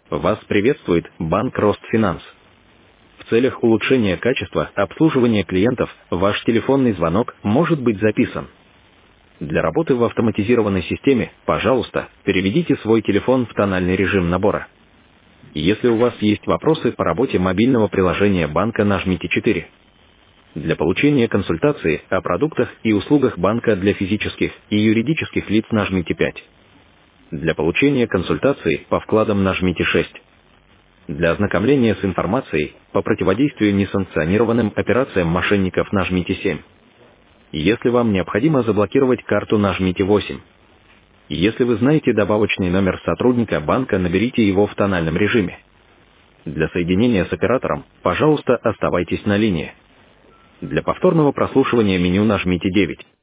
Вас приветствует Банк Ростфинанс. В целях улучшения качества обслуживания клиентов ваш телефонный звонок может быть записан. Для работы в автоматизированной системе, пожалуйста, переведите свой телефон в тональный режим набора. Если у вас есть вопросы по работе мобильного приложения банка, нажмите 4. Для получения консультации о продуктах и услугах банка для физических и юридических лиц нажмите 5. Для получения консультации по вкладам нажмите 6. Для ознакомления с информацией по противодействию несанкционированным операциям мошенников нажмите 7. Если вам необходимо заблокировать карту, нажмите 8. Если вы знаете добавочный номер сотрудника банка, наберите его в тональном режиме. Для соединения с оператором, пожалуйста, оставайтесь на линии. Для повторного прослушивания меню нажмите 9.